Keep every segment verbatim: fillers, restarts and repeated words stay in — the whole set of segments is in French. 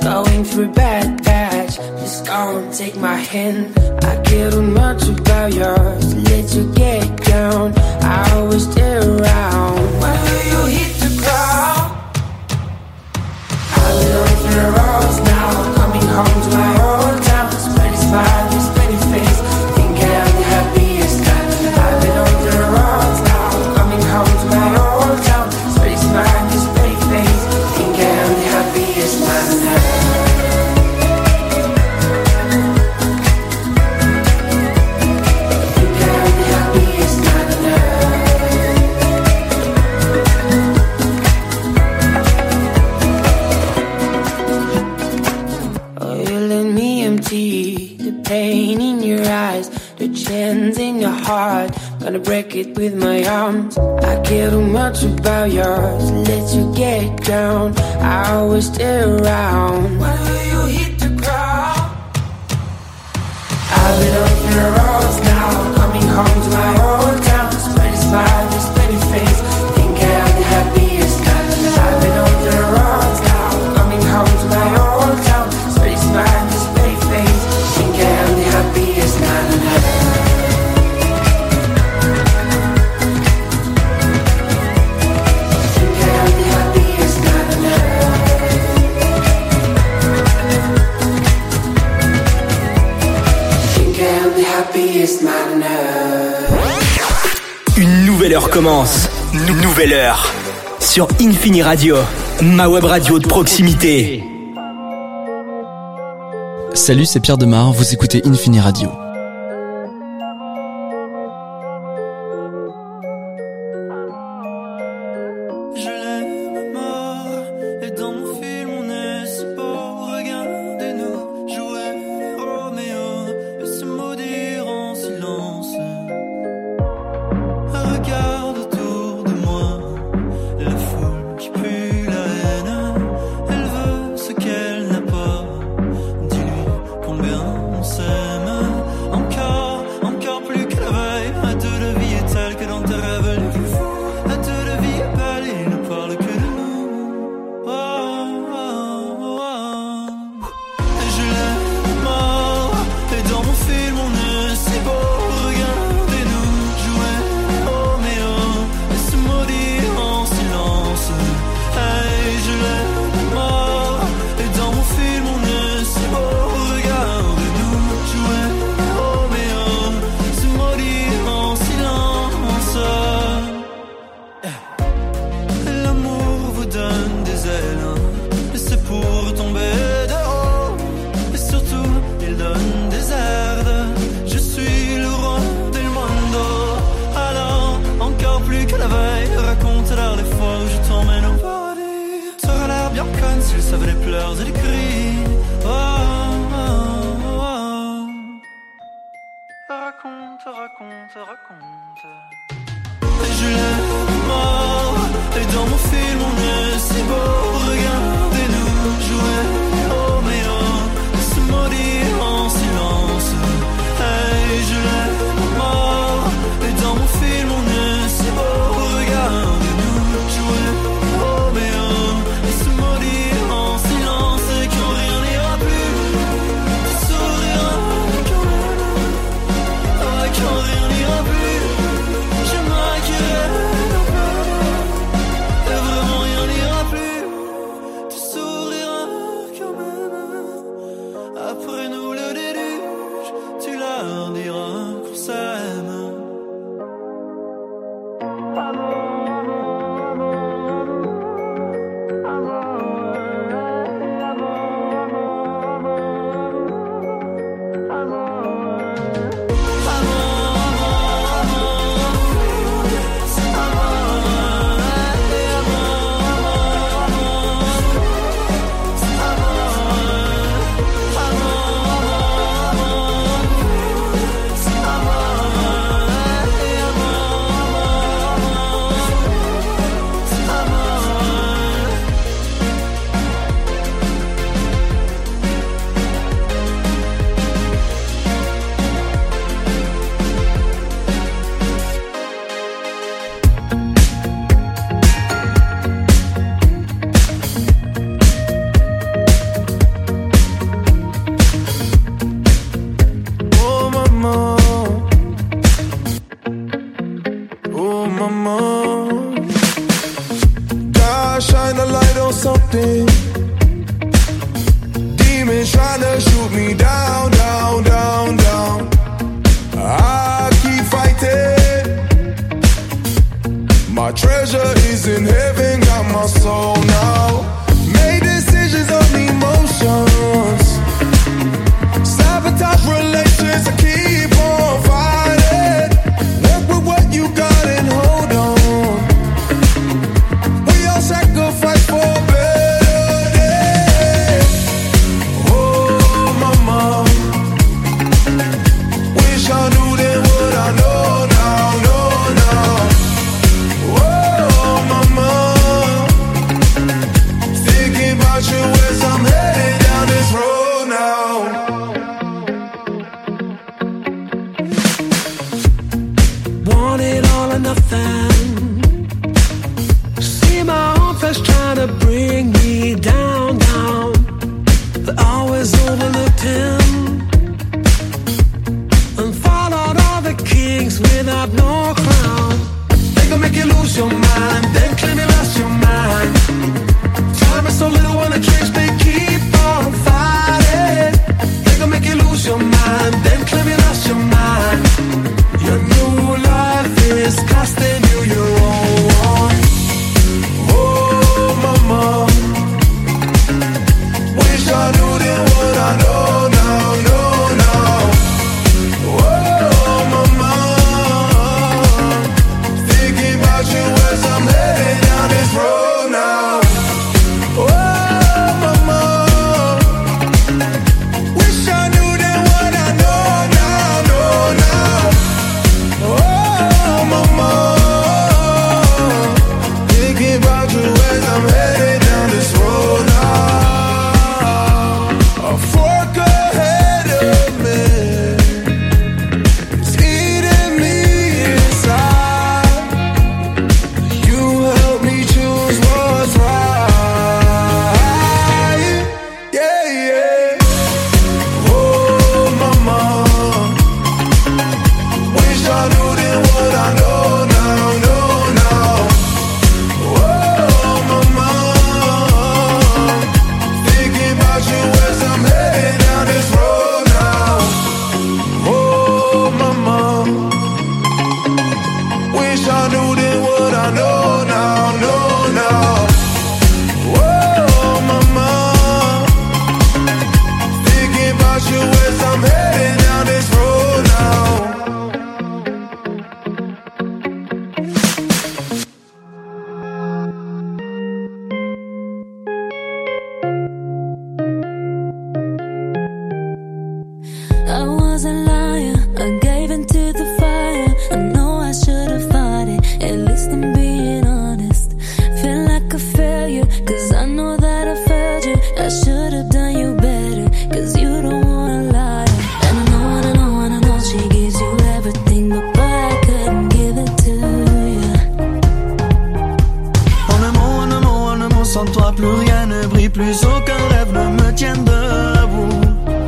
going through a bad patch. Just don't take my hand. I care too much about yours. Let you get down. I always stay around. When will you hit the ground? I've been on the roads now, coming home to my old town. Spready smile, this pretty face. Think I'm the happiest time. I've been on the roads now, coming home to my old town. Spready smile, this pretty face. Think I'm the happiest man ever. The pain in your eyes, the chains in your heart, gonna break it with my arms. I care too much about yours. Let you get down. I always stay around. When will you hit the ground? I've been on the roads now, coming home to my old town. Spready smile, this pretty face. Think I'm the happiest time. I've been on the roads now, coming home to my old town. Spready smile, this pretty face. Think I'm the happiest man ever. Think I'm the happiest man ever. Think I'm the happiest man ever. Une nouvelle heure commence. Une nouvelle heure. Sur Infini Radio, ma web radio de proximité. Salut, c'est Pierre Demar, vous écoutez Infini Radio. Quand rien n'ira plus, I knew then what I know now, know now. Oh, mama, thinking about you as I'm heading down this road now. Oh, mama, wish I knew then what I know now, know now. Oh, mama, thinking about you as I'm headed down this road now. A fork ahead of me, it's eating me inside. You help me choose what's right. Yeah, yeah. Oh, mama, wish I knew then what I know now, know now. Oh, mama, thinking about you as I'm heading down this road now. Oh, mama, wish I knew then what I know now, know now. Oh, mama, thinking about you as I'm heading down this road now. I was a liar, I gave into the fire. I know I should have fought it, at least I'm being honest. Feel like a failure, cause I know that I failed you. I should have done you better, cause you don't wanna lie. And I know, and I know, and I know she gives you everything, but boy, I couldn't give it to you. En un mot, en un mot, en un mot, sans toi plus rien ne brille, plus aucun rêve ne me tient debout.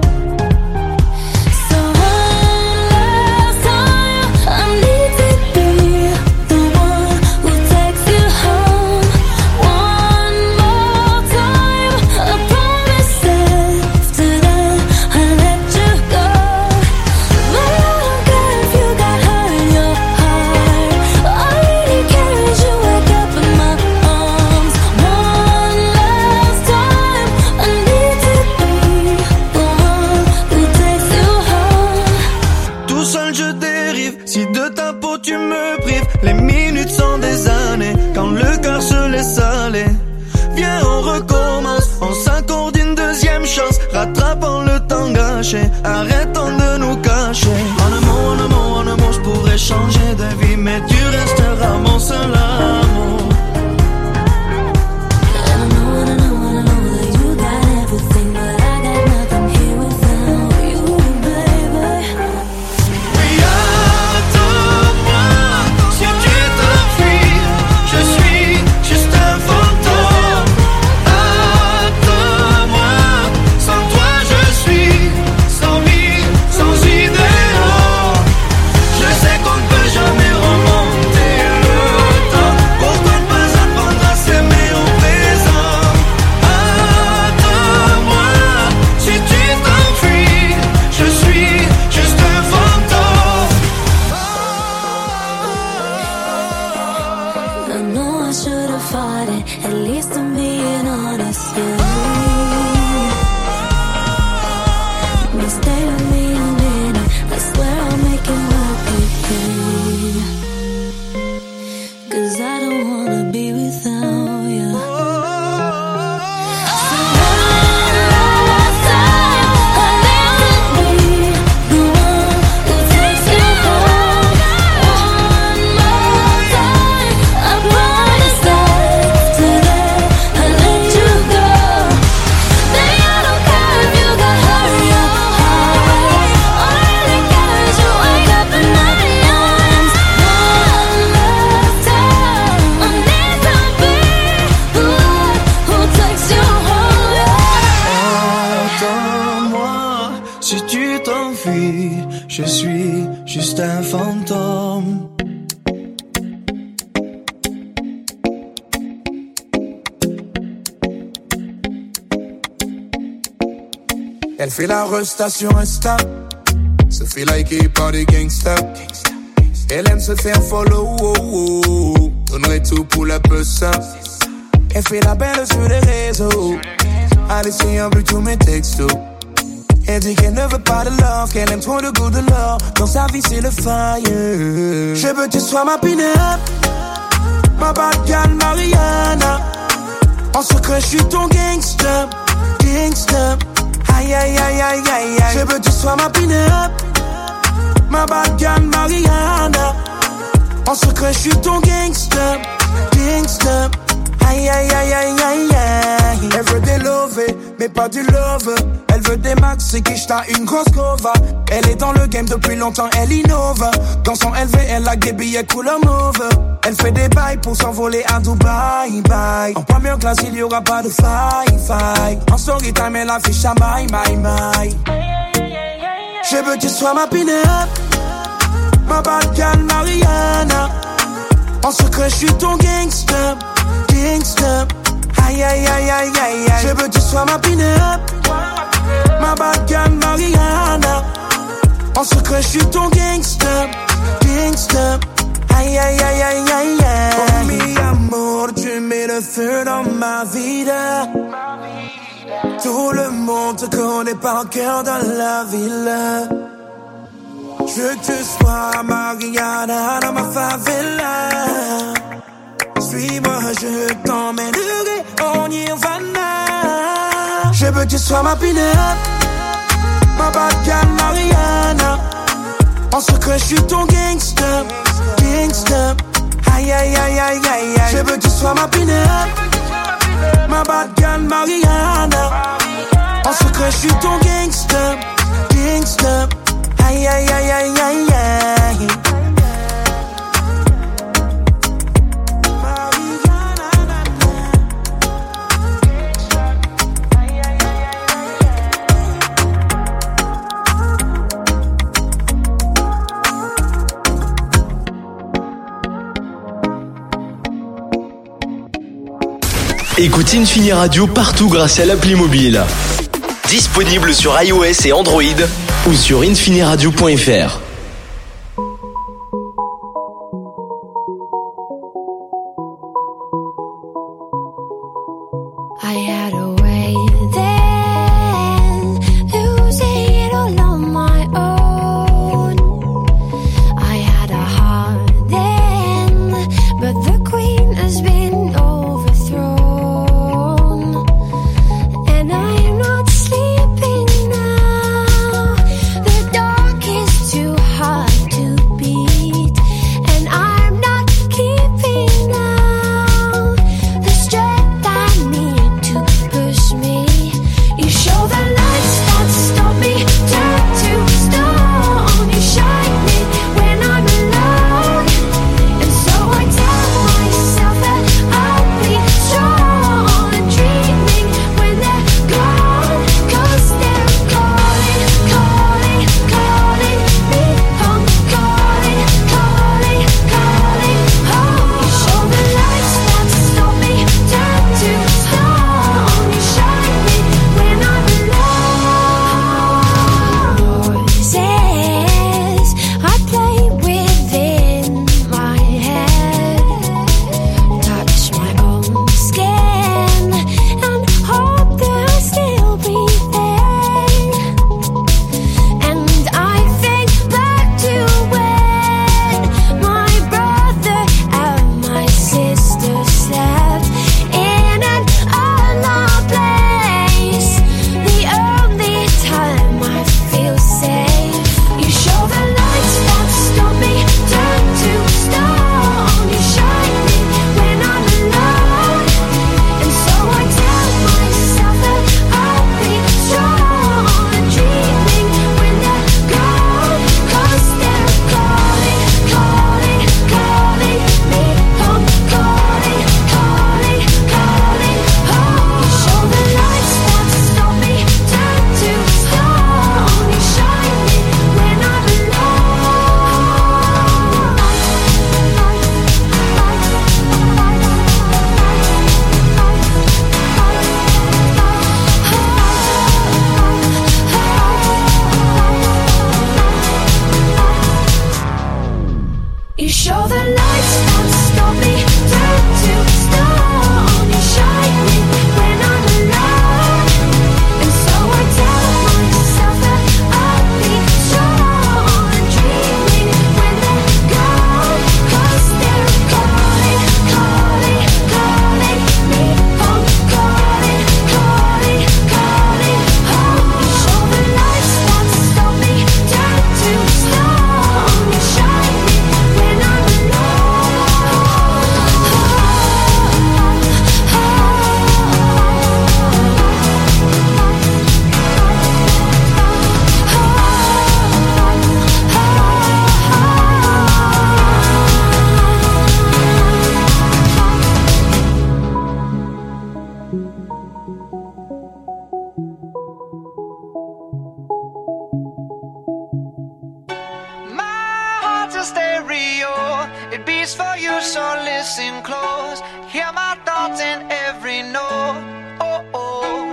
So one last time, I need to be the one who takes you home. One more time, I promise after that I'll let you go. But I don't care if you got hurt in your heart. All I really care is you wake up in my arms. One last time, I need to be the one who takes you home. Tout seul je dérive, si de ta peau tu me prives. Les minutes sont des années, quand le cœur se laisse aller. Viens on recommence, on s'accorde une deuxième chance. Rattrapons le temps gâché, arrêtons de nous cacher. En un mot, en un mot, en un mot, je pourrais changer de vie, mais tu resteras mon seul amour. And I know, and I know, and I know that you got everything, but I got nothing here without you, baby. Oui, attends-moi, si tu t'enfuis, je suis juste un fantôme. Attends-moi, sans toi je suis sans vie, sans idéal. Je sais qu'on ne peut jamais remonter le temps. Pourquoi ne pas apprendre à s'aimer au présent? Attends-moi, si tu t'enfuis, je suis juste un fantôme. I know I should have fought it, at least I'm being honest, yeah. But stay with me a minute, I swear I'll make it work again. Cause I don't wanna be without you. So one last time, I need to be the one who takes you home. One more time, I promise that today I'll let you go. Baby, I don't care if you got hurt in your heart. All I really care is you wake up in my arms. One last time, I need to be the one who takes you home. Attends-moi, si tu t'enfuis, je suis juste un fantôme. Elle fait la resta sur Insta, se fait liker par des gangsters. Elle aime se faire follow, oh, oh. Donnerait tout pour la peau ça. Elle fait la belle sur les réseaux, a laissé un but tous mes textos. Elle dit qu'elle ne veut pas de love, qu'elle aime trop le goût de l'or. Dans sa vie c'est le fire. Je veux que tu sois ma pin-up, ma bad girl Mariana. En secret je suis ton gangster, gangster. Aïe aïe aïe aïe aïe aïe. Je veux que tu sois ma pin-up, ma bad girl Mariana. En secret je suis ton gangster, gangster. Aïe aïe aïe aïe aïe aïe. Elle veut des lovés, mais pas du love. Elle veut des max, c'est qui j't'a une grosse cova. Elle est dans le game depuis longtemps, elle innove. Dans son L V, elle a des billets couleur mauve. Elle fait des bails pour s'envoler à Dubaï, bye. En première classe, il y aura pas de faille, faille. En story time, elle affiche à my, my, my. Je veux que tu sois ma pin-up, ma bad girl Mariana. En secret, je suis ton gangster, gangster. Aïe aïe aïe aïe aïe aïe. Je veux que tu sois ma pin-up, ma bad girl Mariana. En secret, je suis ton gangster, gangster. Aïe aïe aïe aïe aïe aïe. Oh mi amour, tu mets le feu dans ma vida. Tout le monde te connaît par cœur dans la ville. Je veux que tu sois Mariana dans ma favela. Suis-moi, je t'emmènerai en Nirvana. Je veux que tu sois ma pin-up, ma bad girl Mariana. En secret, je suis ton gangster, gangster. Aïe aïe aïe aïe aïe aïe. Je veux que tu sois ma pin-up, ma bad girl Mariana. En secret, je suis ton gangster, gangster. Aïe aïe aïe aïe aïe aïe. Écoute Infini Radio partout grâce à l'appli mobile. Disponible sur iOS et Android ou sur infiniradio point f r. I had a way then, losing it all on my own. I had a heart then, but the queen has been overthrown. And I am not sleeping now, the dark is too beats for you, so listen close. Hear my thoughts in every note. Oh, oh.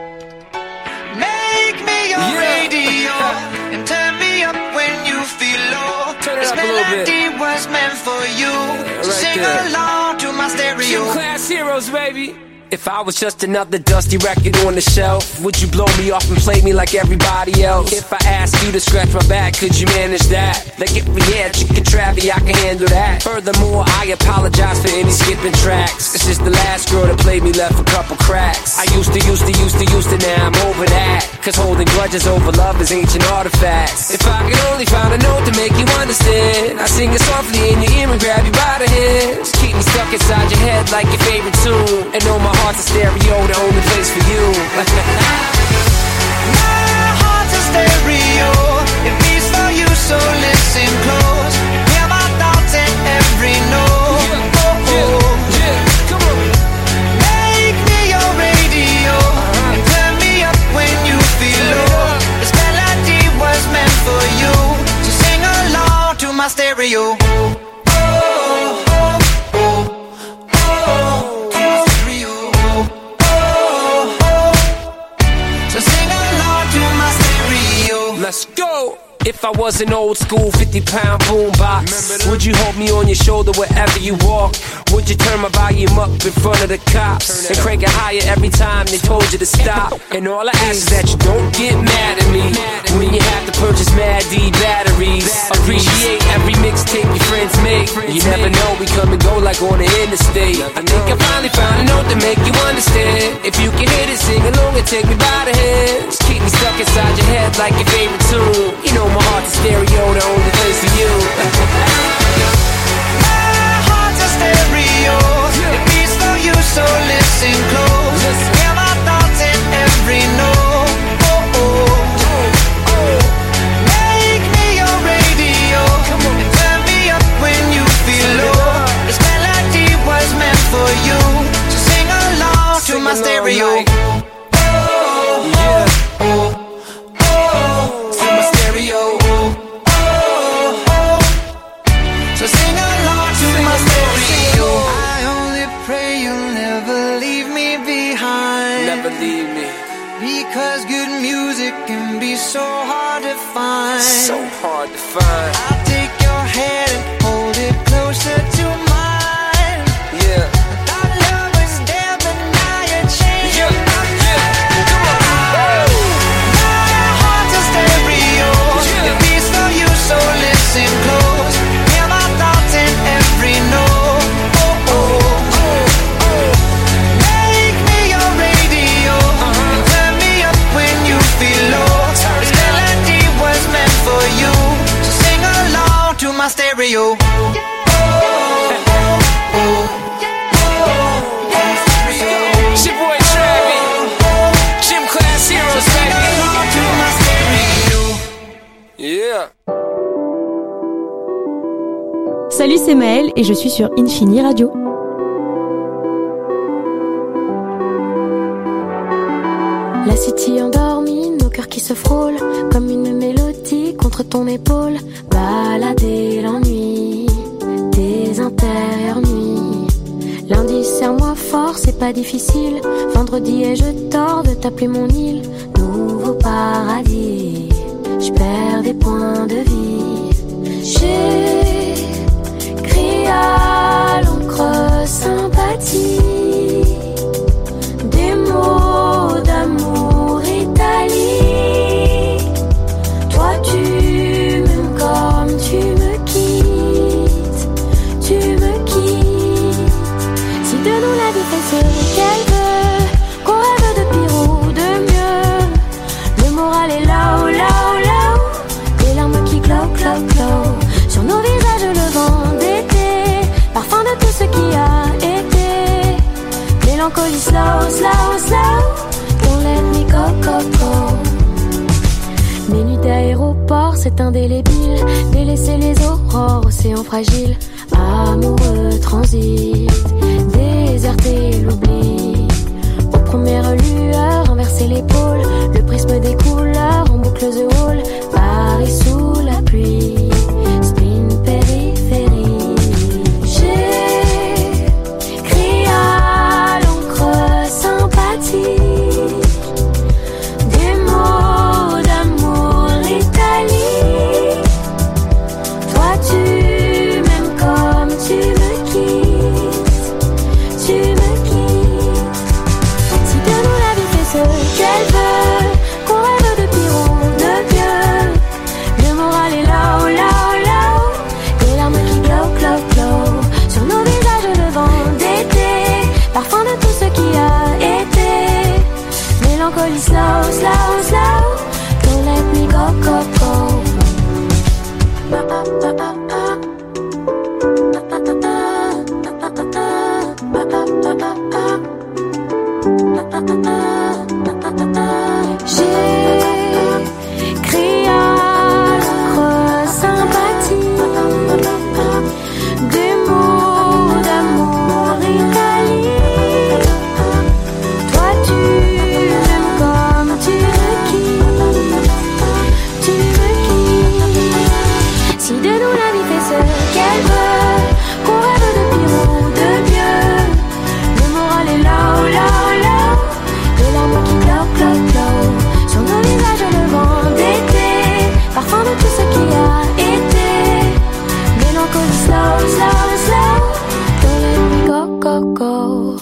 Make me your yeah. radio and turn me up when you feel low. Turn it this up a little bit. melody was meant for you. Yeah, so right sing there. along to my stereo. Gym Class Heroes, baby. If I was just another dusty record on the shelf, would you blow me off and play me like everybody else? If I asked you to scratch my back, could you manage that? Like if we had chicken trappy, I can handle that. Furthermore, I apologize for any skipping tracks. It's just the last girl that played me left a couple cracks. I used to, used to, used to, used to, now I'm over that. Cause holding grudges over love is ancient artifacts. If I could only find a note to make you understand, I sing it softly in your ear and grab you by the hands. Keep me stuck inside your head like your favorite tune. And know my heart's a stereo, the only place for you. My heart's a stereo, it beats for you, so listen close. Hear my thoughts in every note. Yeah, oh, yeah, yeah, come on. Make me your radio uh-huh. and turn me up when you feel low. This melody was meant for you, so sing along to my stereo. Let's go! If I was an old school fifty pound boombox, would you hold me on your shoulder wherever you walk? Would you turn my volume up in front of the cops and crank it higher every time they told you to stop? And all I ask is that you don't get mad at me when you have to purchase Mad D batteries. Appreciate every mixtape your friends make. You never know, we come and go like on the interstate. I think I finally found a note to make you understand. If you can hit it, sing along and take me by the hands. Keep me stuck inside your head like your favorite tune. You know my heart's a stereo, the only place for you. My heart's a stereo, it beats for you, so listen close. Hear my thoughts in every note. Oh, oh, oh. Make me your radio and turn me up when you feel low. This melody was meant for you, so sing along to my stereo. Because good music can be so hard to find. So hard to find. I'll take your hand and hold it closer to mine. Yeah. Our love was there, but now you're changing yeah. my mind. Yeah. Come on. My heart's a stereo. Yeah. It beats for you, so listen close. Hear my thoughts in every note. Oh, oh, oh, oh. Make me your radio. Uh-huh. And turn me up when you feel low. This melody was meant for you, so sing along to my stereo. It's your boy Travis, Gym Class Heroes, baby. Yeah. Salut, c'est Maëlle et je suis sur Infini Radio. La city endormie, nos cœurs qui se frôlent comme une mélodie contre ton épaule. Balader l'ennui des intérieures nuits. Lundi, serre-moi fort, c'est pas difficile. Vendredi, ai-je tort de t'appeler mon île? Nouveau paradis, j'perds des points de vie. J'écris à l'encre sympathie des mots d'amour italique. Toi tu m'aimes comme tu me quittes, tu me quittes. Si de nous la vie fait ce qu'elle veut, qu'on rêve de pire ou de mieux, le moral est là-haut, là-haut, là-haut. Les larmes qui clau, clau, clau sur nos visages, le vent d'été, parfum de tout ce qui a été. Mélancolie slow, slow, slow, don't let me go, go, go. Mes nuits d'aéroport, c'est indélébile. Délaisser les aurores, océan fragile. Amoureux transit, déserter l'oubli. Aux premières lueurs, inverser l'épaule. Le prisme des couleurs, en boucle the wall. Paris sous la pluie, spin périphérie. slow, slow, slow. Don't let me go, go, go. J'ai crié notre sympathie, des mots d'amour Italie. Toi tu m'aimes comme tu me quittes, tu me quittes. Si de nous la vie fait ce qu'elle veut, qu'on rêve de pire ou de mieux, le moral est là, oh là, oh là. De l'amour qui cloque, cloque, cloque sur nos visages le vent d'été, parfum de tout ce qui a été. Mélancolie slow, slow, slow. Don't let me go, go, go.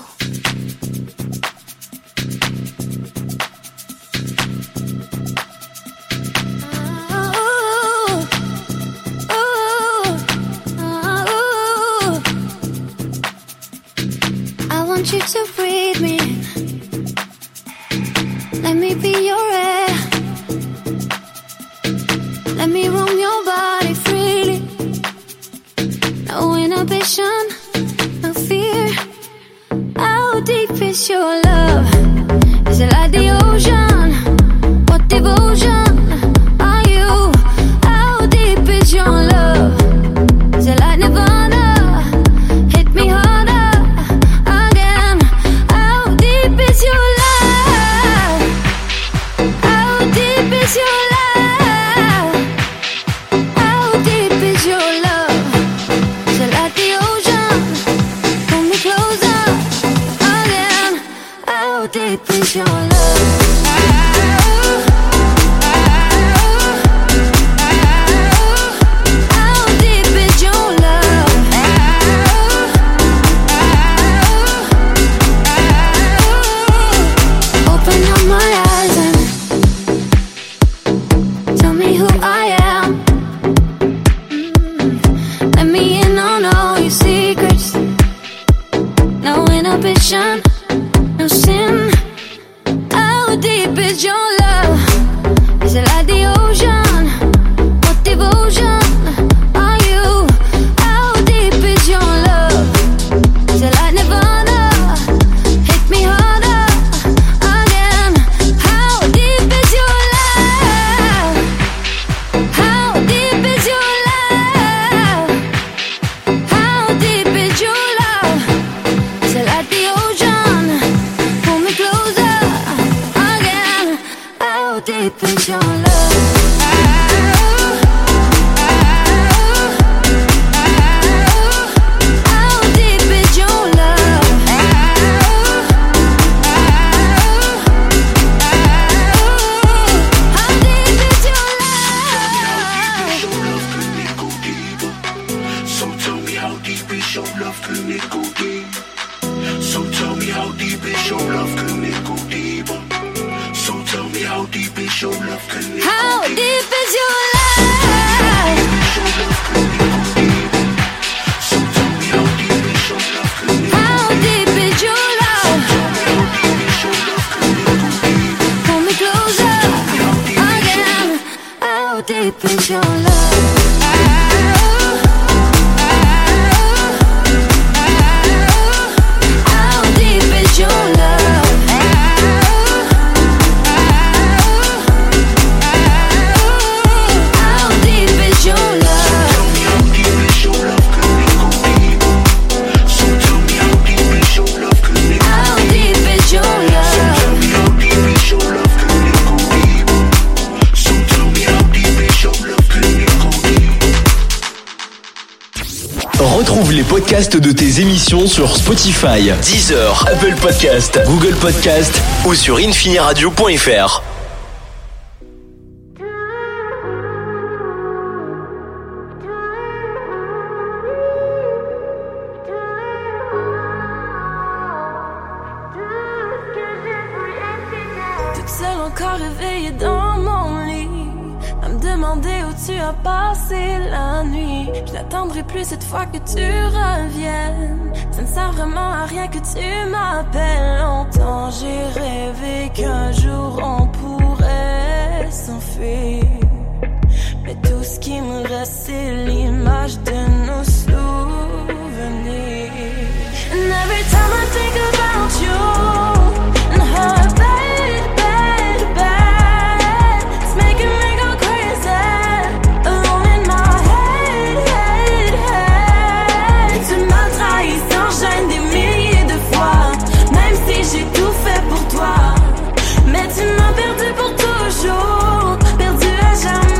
I want you to breathe me. Let me be your air. Let me roam your body freely. No inhibition, no fear. How deep is your love? Is it like the ocean? What devotion are you? How deep is your love? Is it like Nirvana? Hit me harder again. How deep is your love? How deep is your love? How deep is your love? Is it like the ocean? Pull me closer again. How deep is your love? How deep is your love? Open up my eyes and tell me who I am. Mm. Let me in on all your secrets. No inhibition, no sin. How deep is your love? Is it like the ocean? What devotion are you? How deep is your love? Is it like Nirvana? Hit me harder again. How deep is your love? How deep is your love? How deep is your love? Is it like the ocean? Pull me closer again. How deep is your love? How deep is your love? How deep is your love? So tell me how deep is your love, can it go deep? So tell me how deep is your love, can it go deeper? So tell me how deep is your love, can it go How deep? deep is your love? So tell me how deep is your love, can it go How deep is your love? How deep is your love, can it go deep? Pull me closer again. How deep is your love? How deep is your love? How deep is your love? Tell me how deep is your love, can it go deep? So tell me how deep is your love, can it go How deep is your love? Tell me how deep is your love, can it go deep? So tell me how deep is your love, can it go deep? Retrouve les podcasts de tes émissions sur Spotify, Deezer, Apple Podcast, Google Podcast ou sur infiniradio point f r. Toute seule encore réveillée dans mon lit, à me demander où tu as passé la nuit. Je n'attendrai plus cette fois que tu reviennes. Ça ne sert vraiment à rien que tu m'appelles. Longtemps j'ai rêvé qu'un jour on pourrait s'enfuir. Mais tout ce qui me reste c'est l'image de nos souvenirs. And every time I think about you and her bad, bad, bad, it's making me go crazy. Alone in my head, head, head. Tu m'as trahi sans gêne des milliers de fois. Même si j'ai tout fait pour toi, mais tu m'as perdu pour toujours, perdu à jamais.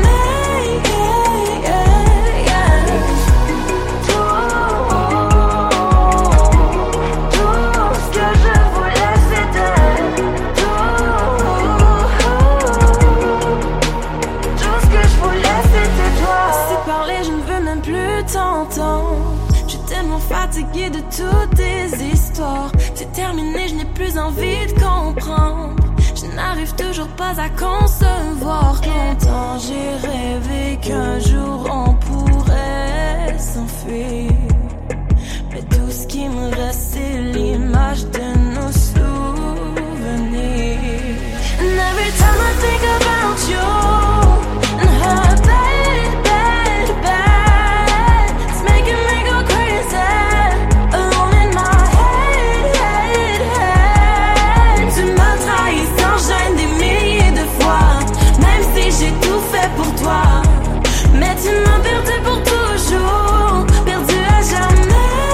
Fatiguée de toutes tes histoires, c'est terminé, je n'ai plus envie de comprendre. Je n'arrive toujours pas à concevoir. Longtemps j'ai rêvé qu'un jour on pourrait s'enfuir. Mais tout ce qui me reste c'est l'image de nos souvenirs. And every time I think about you and her bad, bad, bad, it's making me go crazy. Alone in my head, head, head. Tu m'as trahi sans gêne des milliers de fois. Même si j'ai tout fait pour toi, mais tu m'as perdu pour toujours, perdu à jamais.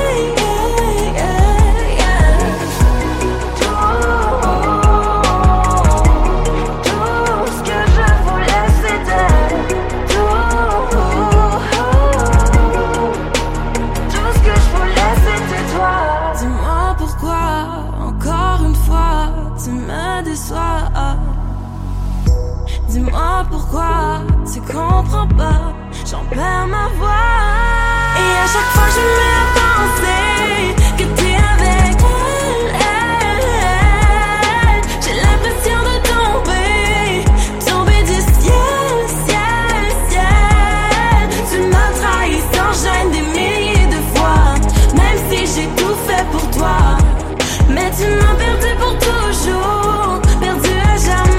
Dis-moi pourquoi tu comprends pas, j'en perds ma voix. Et à chaque fois je me mets à penser que t'es avec elle, elle, elle. J'ai l'impression de tomber, tomber du ciel, ciel, ciel. Tu m'as trahi sans gêne des milliers de fois. Même si j'ai tout fait pour toi, mais tu m'as perdu pour toujours, perdu à jamais.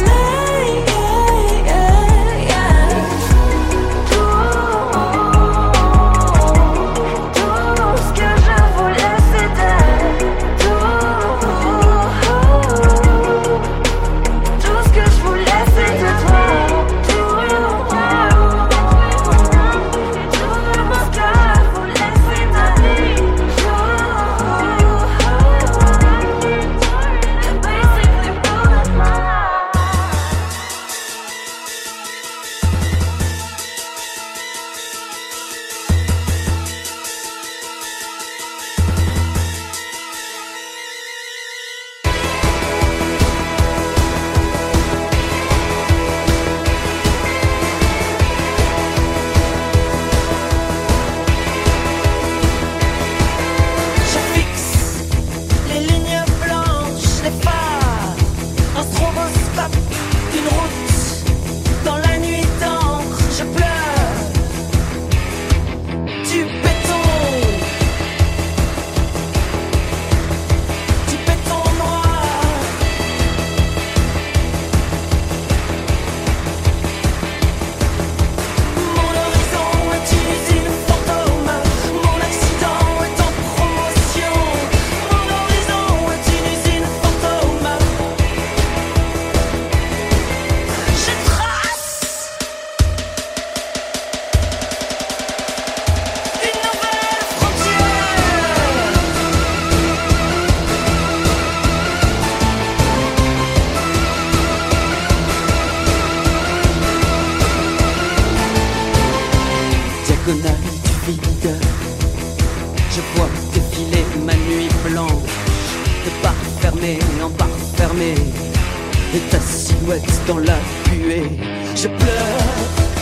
Dans la buée, je pleure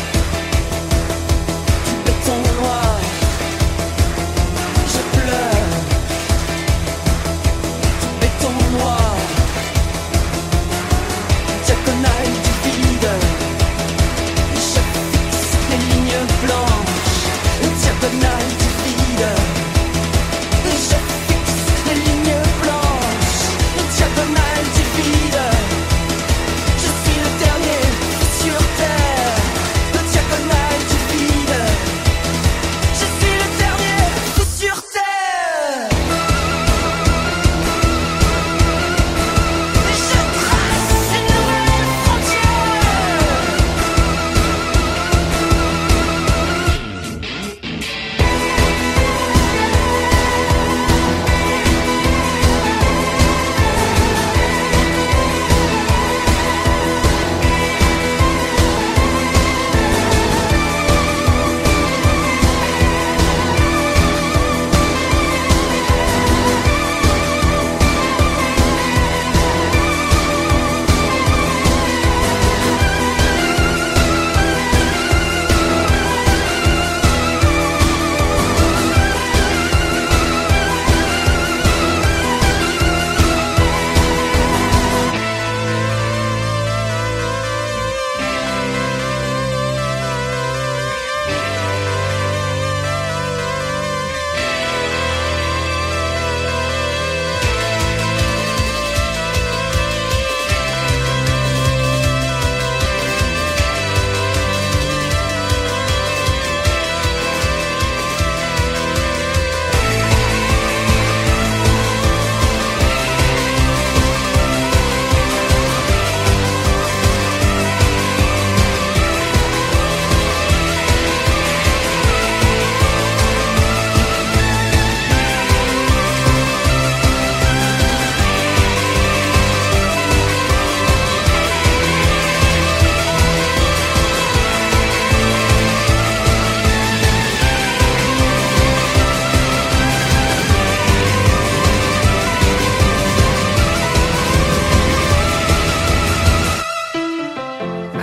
du béton noir. Je pleure du béton noir. Diagonale du vide, je fixe les lignes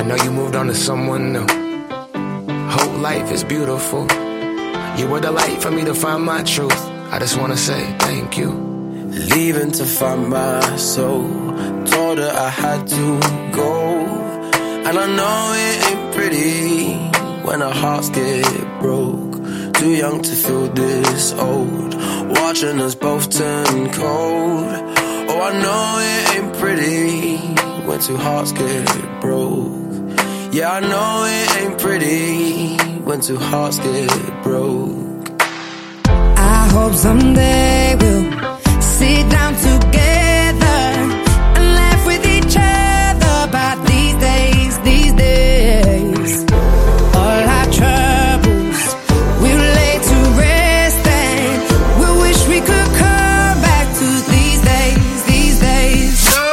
know you moved on to someone new. Whole life is beautiful. You were the light for me to find my truth. I just wanna say thank you. Leaving to find my soul. Told her I had to go. And I know it ain't pretty when our hearts get broke. Too young to feel this old. Watching us both turn cold. Oh, I know it ain't pretty when two hearts get broke. Yeah, I know it ain't pretty when two hearts get broke. I hope someday we'll sit down together and laugh with each other about these days, these days. All our troubles we'll lay to rest and we wish we could come back to these days, these days.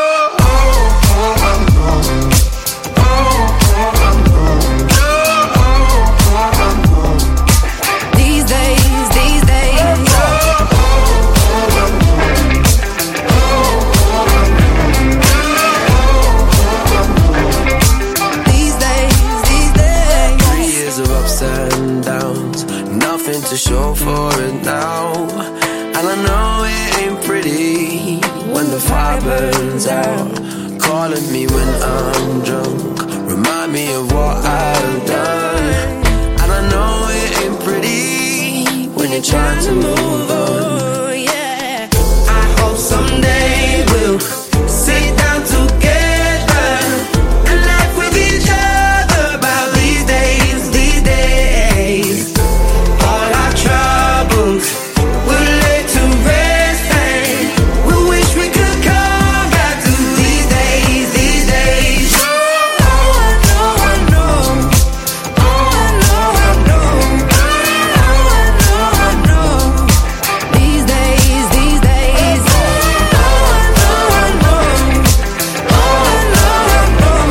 These days, these days. These days, these days. Three years of ups and downs, nothing to show for it now. And I know it ain't pretty when the fire burns out. Calling me when I'm drunk, remind me of what I've done. And I know it ain't pretty when you're trying to move on. Yeah. I hope someday we'll sit down together and laugh with each other about these days, these days. All our troubles we'll lay to rest and we wish we could come back to these days, these days. Oh, I know, I know. Oh, I know, I know. Oh, I know, I know. These days, these days. Oh, I know, I know. Oh, I know, I know.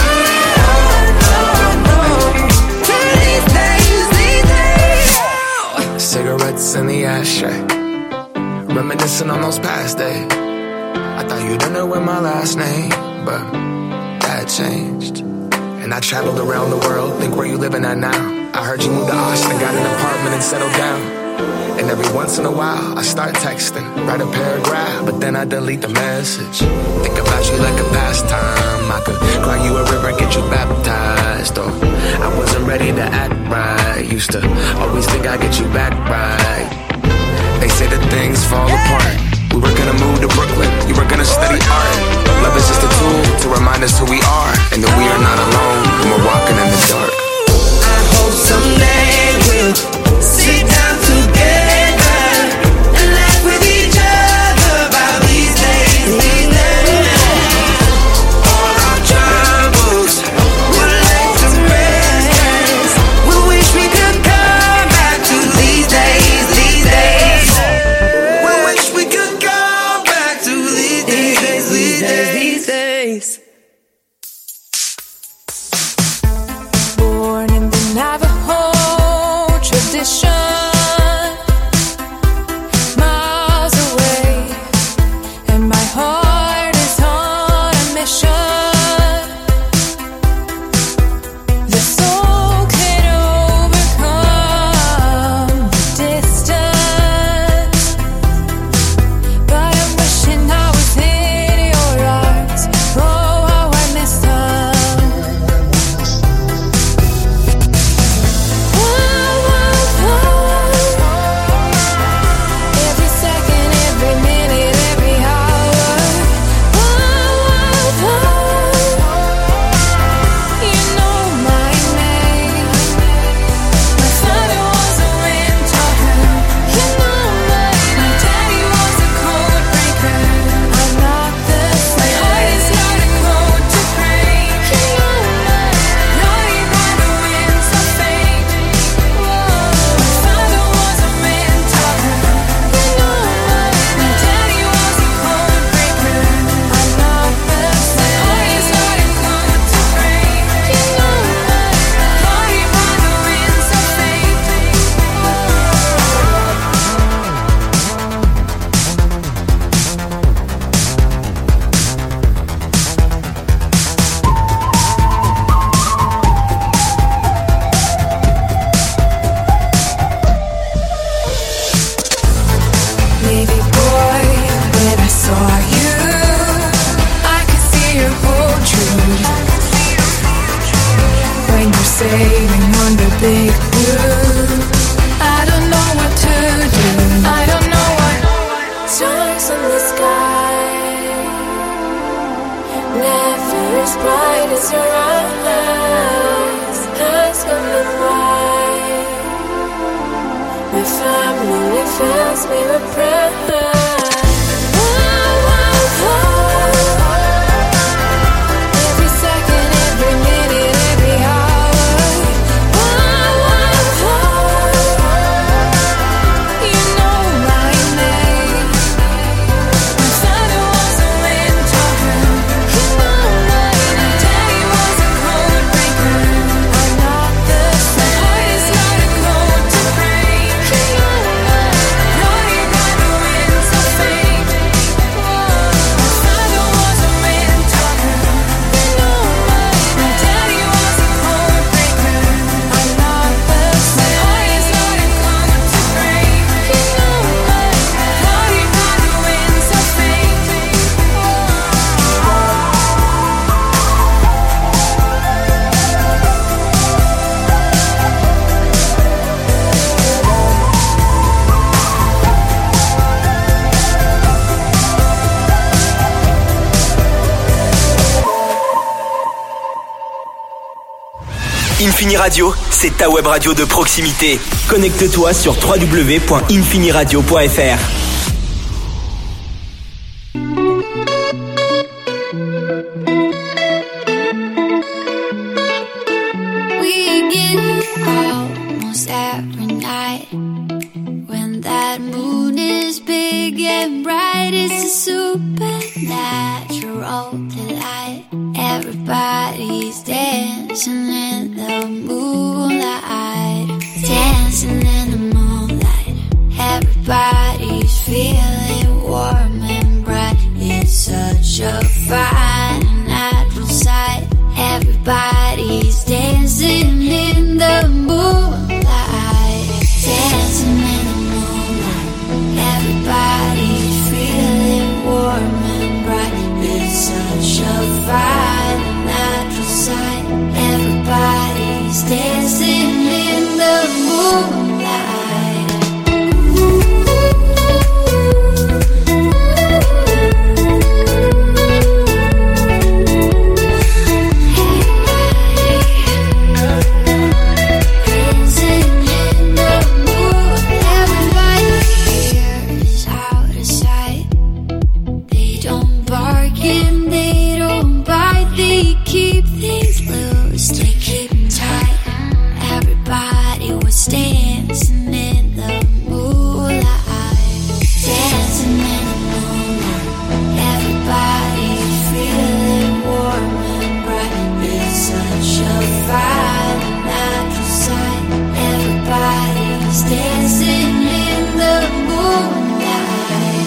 Oh, I know, I know. To these days, these days. Cigarettes in the ashtray, reminiscing on those past days. I thought you didn't know my last name, but that changed. And I traveled around the world, think where you living at now. I heard you moved to Austin, got an apartment and settled down. And every once in a while, I start texting, write a paragraph, but then I delete the message. Think about you like a pastime. I could cry you a river, get you baptized. Or I wasn't ready to act right. Used to always think I'd get you back right. They say that things fall apart. We were gonna move to Brooklyn, you were gonna study art. Love is just a tool to remind us who we are, and that we are not alone when we're walking in the dark. I hope someday we'll sit down together and laugh with each other about these days, these days. All our troubles we'll lay to rest. We wish we could come back to these days, these days. We wish we could come back to these days, these days, these days. Born in the Navajo tradition, miles away, and my heart is on a mission. The soul can overcome the distance, but I'm wishing I was in your arms. Oh, how I miss them. Whoa, whoa, whoa. sailing on the big blue. I don't know what to do. I don't know what. Stars in the sky, never as bright as your eyes. Ask them why. My family fills me with pride. Infini Radio, c'est ta web radio de proximité. Connecte-toi sur w w w point infini radio point f r. We get almost every night when that moon is big and bright. It's a supernatural delight. Everybody's dancing in the moonlight, dancing in the moonlight. Everybody's feeling warm and bright. It's such a fine natural sight. Everybody's dancing in the moonlight, dancing in the moonlight. Everybody's feeling warm and bright. It's such a fine natural sight. Everybody's dancing in the moonlight. Dancing in the moonlight. Everybody here is out of sight. They don't bark and they don't bite. They keep things loose, they keep them tight. Everybody was dancing in the moonlight, dancing in the moonlight. Everybody's feeling warm and bright. It's such a fine natural sight. Everybody's dancing in the moonlight.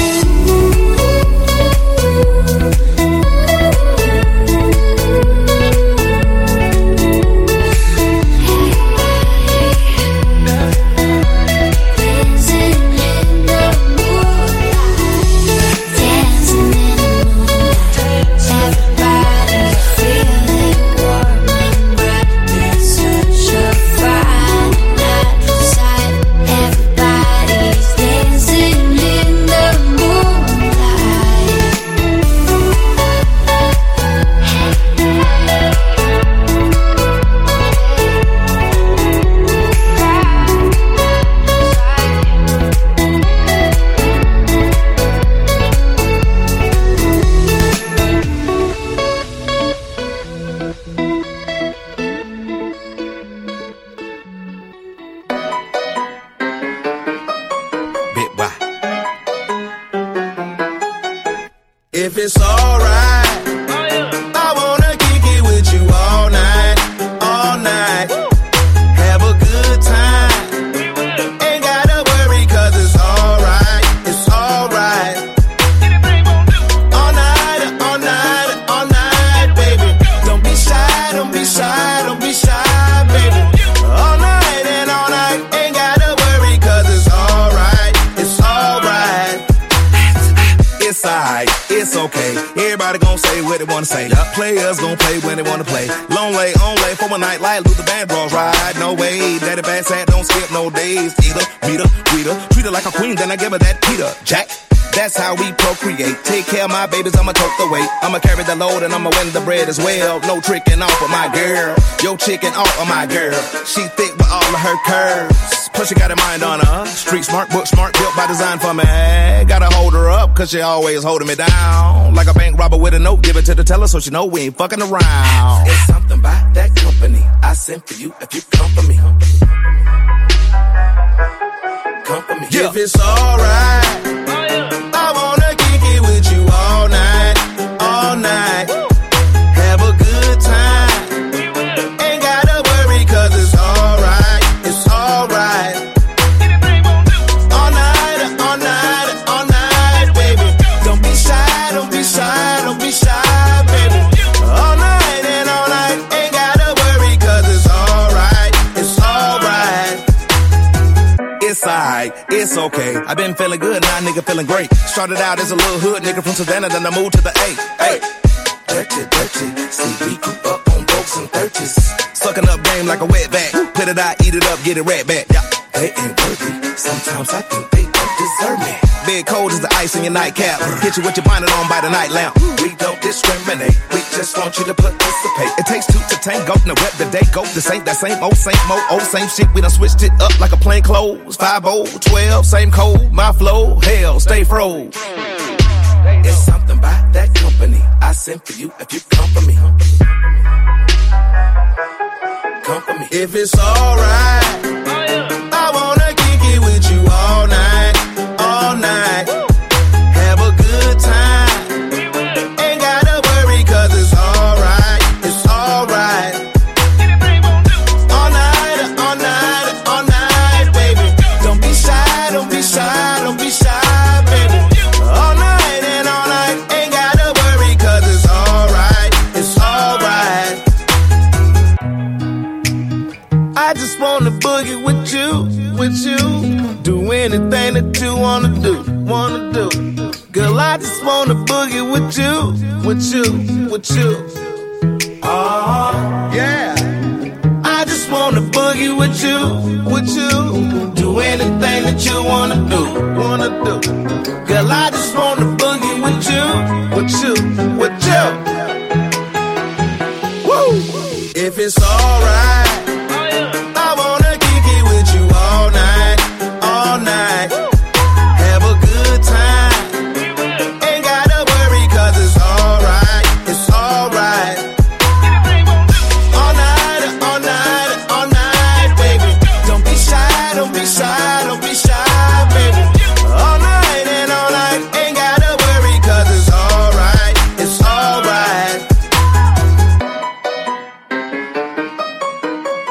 If it's alright, I wanna kick it with you all night, all night. Have a good time. Ain't gotta worry cause it's alright, it's alright. All night, all night, all night, baby. Don't be shy, don't be shy, don't be shy, baby. All night and all night, ain't gotta worry cause it's alright, it's alright. It's alright, it's okay. Everybody what they wanna say. Yep. Players gon' play when they wanna play. Long lay, on lay for one night, like Luther Vandross ride. No way, daddy bad sad, don't skip no days. Either, meet her, greet her, treat her like a queen, then I give her that Peter Jack. That's how we procreate. Take care of my babies, I'ma tote the weight. I'ma carry the load and I'ma win the bread as well. No tricking off of my girl. Yo chicken off of my girl. She thick with all of her curves. Plus she got a mind on her. Street smart, book smart, built by design for me. Gotta hold her up, cause she always holding me down. Like a bank robber with a note, give it to the teller so she know we ain't fucking around. It's something about that company I sent for you if you come for me. Come for me. Yeah. If it's alright, I wanna kick it with you all night, all night. Have a good time. Ain't gotta worry cause it's alright, it's alright. All night, all night, all night, baby. Don't be shy, don't be shy, don't be shy, baby. All night and all night, ain't gotta worry cause it's alright, it's alright. It's alright, it's okay. I've been feeling good, now nigga feeling great. Started out as a little hood nigga from Savannah, then I moved to the A. Hey, dirty, dirty. See, we grew up on folks and thirties. Sucking up game like a wet back. Put it out, eat it up, get it right back. Yeah. They ain't worthy. Sometimes I think they don't deserve me. Big cold as the ice in your nightcap. Hit you with your bonnet on by the night lamp. We don't discriminate. We just want you to participate. It takes two to tango. Now rep the day go. This ain't that same old, same old, old same shit. We done switched it up like a plain clothes. Five oh, twelve, same code. My flow, hell, stay froze. It's something about that company I sent for you if you come for me. Come for me. If it's alright, I wanna kick it with you all night, all night. Have a good time. Ain't gotta worry cause it's alright, it's alright. All night, all night, all night, baby. Don't be shy, don't be shy, don't be shy, baby. All night and all night, ain't gotta worry cause it's alright, it's alright. I just wanna boogie with you, with you. Do anything that you wanna do, wanna do. Girl, I just wanna boogie with you, with you, with you. Oh, yeah. I just wanna boogie with you, with you. Do anything that you wanna do, wanna do. Girl, I just wanna boogie with you, with you, with you. Woo! If it's alright, I wanna kick it with you all night, all night. Have a good time. Ain't gotta worry cause it's alright, it's alright. All night, all night, all night, baby. Don't be shy, don't be shy, don't be shy, baby. All night and all night, ain't gotta worry cause it's alright, it's alright.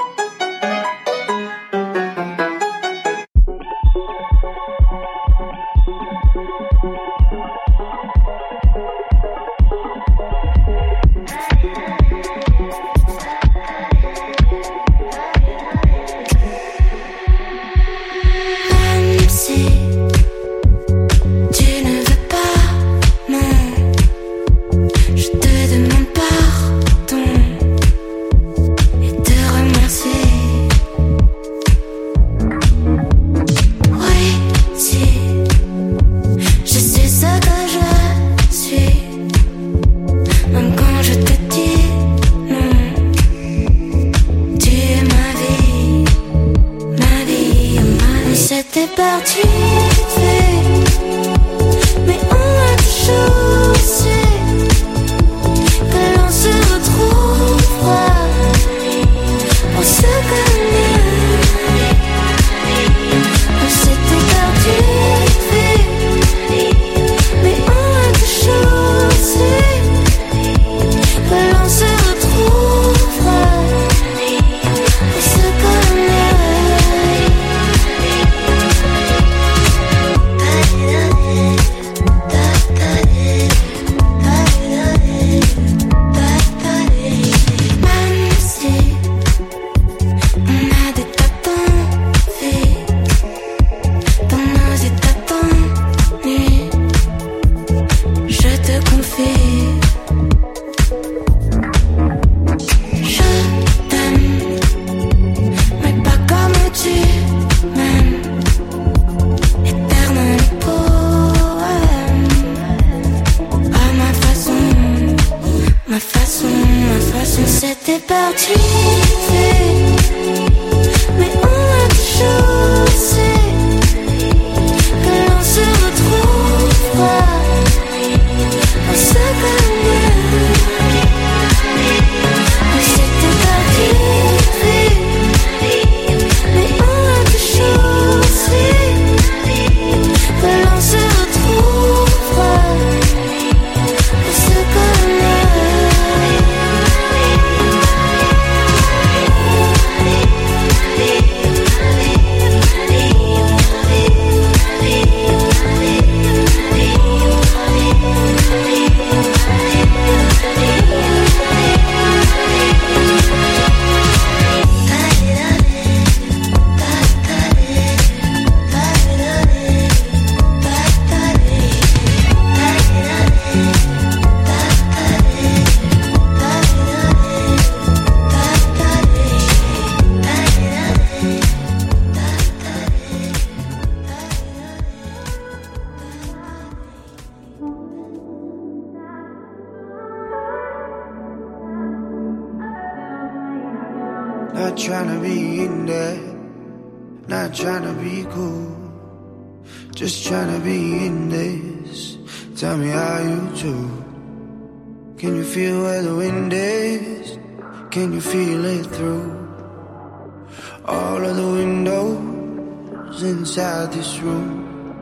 Not trying to be in there, not trying to be cool, just trying to be in this. Tell me how you do. Can you feel where the wind is? Can you feel it through all of the windows inside this room?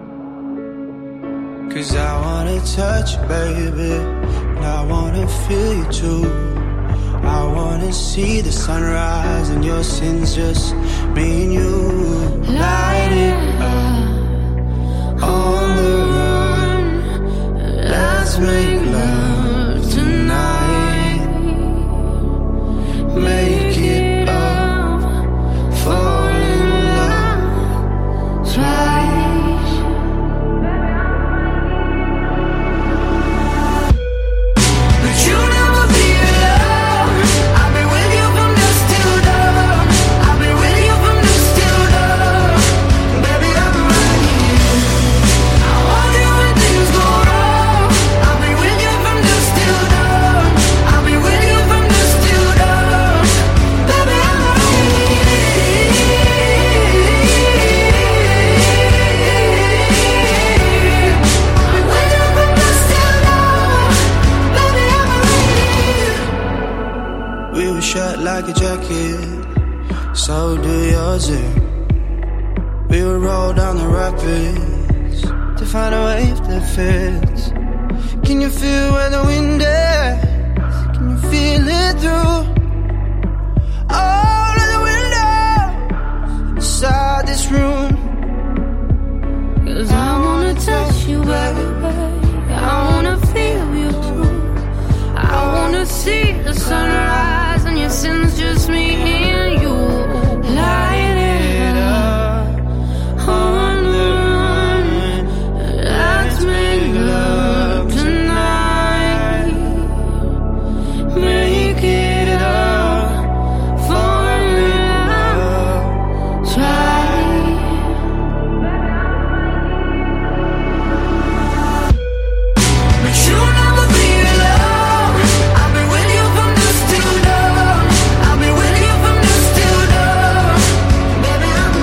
Cause I wanna touch you, baby, and I wanna feel you too. I wanna see the sunrise and your sins, just me and you. Light it up on the run. Let's make love tonight. Make it up, fall in love twice. Like a jacket, so do yours. We would roll down the rapids to find a wave that fits. Can you feel where the wind is? Can you feel it through all of the windows inside this room? Cause I wanna touch you, baby, I wanna feel you too. I wanna see the sunrise and your sins, just me and you. Light it up on the run. Let's make love tonight. Make it up, fall in love, try. But you'll never be alone. I'll be with you from dusk till dawn. I'll be with you from dusk till dawn. Baby, I'm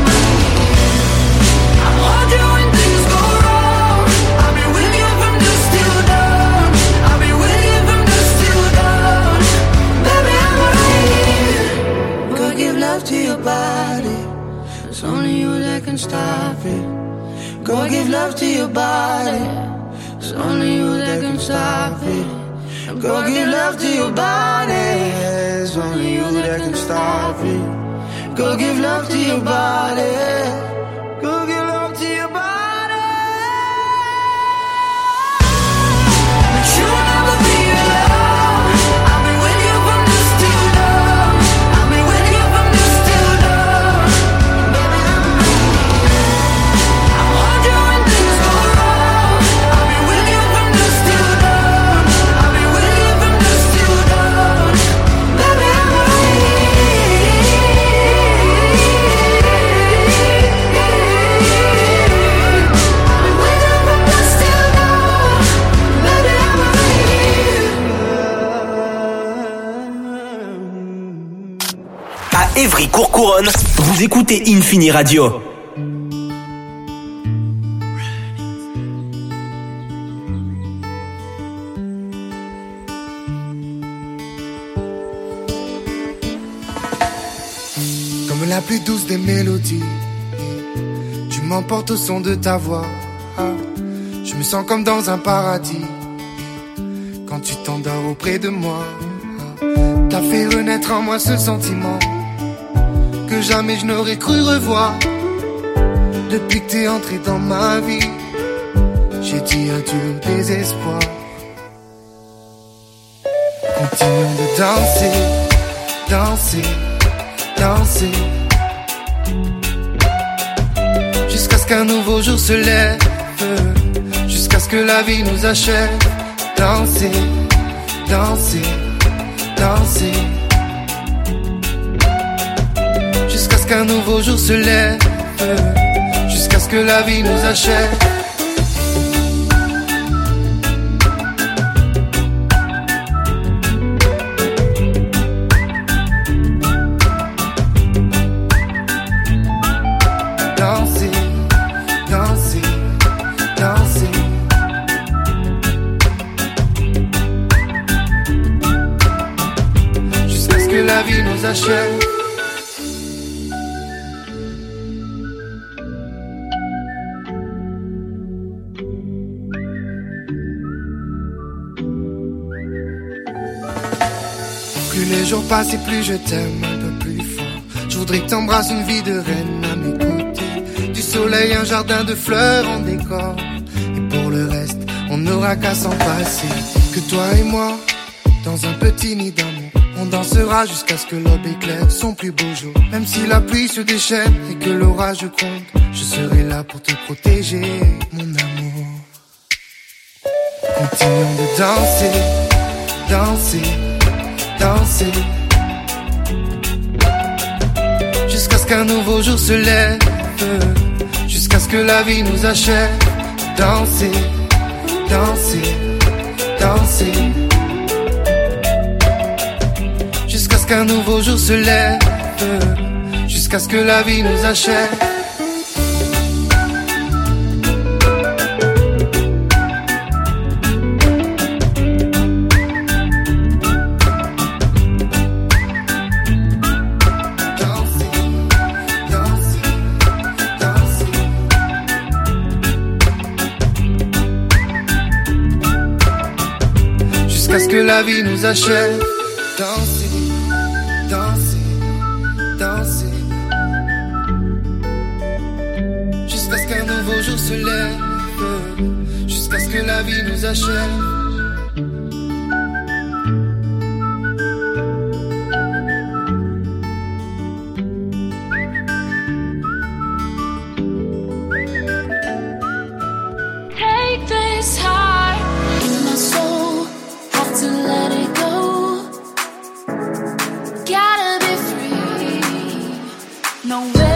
I'll hold you when things go wrong. I'll be with you from dusk till dawn. I'll be with you from dusk till dawn. Baby, I'm right. Go give love to your body. It's only you that can stop it. Go give love to your body. It's only you that can stop it. Go give love to your body. It's only you that can stop it. Go give love to your body. Go give love to your body. But you'll never be alone. I'll be with you from dusk till dawn. I'll be with you from dusk till dawn. Baby, I'm I'll hold you when things go wrong. I'll be with you from dusk till dawn. I'll be with you from dusk till dawn. Baby, I'm À Évry-Courcouronnes, vous écoutez Infini Radio. Comme la plus douce des mélodies, tu m'emportes au son de ta voix. Je me sens comme dans un paradis quand tu t'endors auprès de moi. T'as fait renaître en moi ce sentiment que jamais je n'aurais cru revoir. Depuis que t'es entré dans ma vie, j'ai dit adieu au désespoir. Continuons de danser, danser, danser, jusqu'à ce qu'un nouveau jour se lève, jusqu'à ce que la vie nous achève. Danser, danser, danser, jusqu'à ce qu'un nouveau jour se lève, jusqu'à ce que la vie nous achève. achève. Plus les jours passent et plus je t'aime un peu plus fort. Je voudrais que t'embrasses une vie de reine à mes côtés. Du soleil, un jardin de fleurs en décor. Et pour le reste, on n'aura qu'à s'en passer. Que toi et moi, dans un petit nid d'amour, on dansera jusqu'à ce que l'aube éclaire son plus beau jour. Même si la pluie se déchaîne et que l'orage gronde, je serai là pour te protéger, mon amour. Continuons de danser, danser, danser, jusqu'à ce qu'un nouveau jour se lève, jusqu'à ce que la vie nous achève. Danser, danser, danser, jusqu'à ce qu'un nouveau jour se lève, jusqu'à ce que la vie nous achève. Jusqu'à ce que la vie nous achève. Danser, danser, danser, jusqu'à ce qu'un nouveau jour se lève, jusqu'à ce que la vie nous achève. Take this heart in my soul, have to let it go. Gotta be free, no way.